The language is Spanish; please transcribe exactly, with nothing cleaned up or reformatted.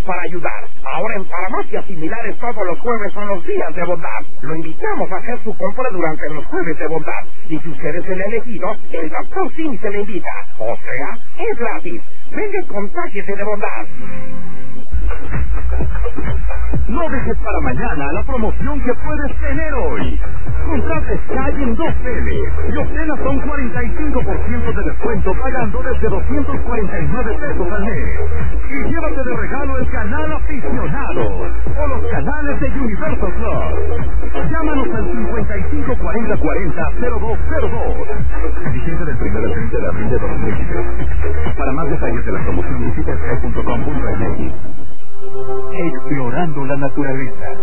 para ayudar. Ahora en farmacias similares todos los jueves son los días de bondad. Lo invitamos a hacer su compra durante los jueves de bondad. Y si usted es el elegido, el doctor Simi se le invita. O sea, es gratis. Venga y contágiese de bondad. No dejes para mañana la promoción que puedes tener hoy. Contrate Sky en dos T L y obtén hasta un cuarenta y cinco por ciento de descuento pagando desde doscientos cuarenta y nueve pesos al mes. Y llévate de regalo el canal aficionado o los canales de Universal Plus. Llámanos al cincuenta y cinco cuarenta cuarenta cero dos cero dos. Vigente del primero al treinta de abril de dos mil veintitrés. Para más detalles de la promoción visita sky punto com punto m x. Explorando la naturaleza.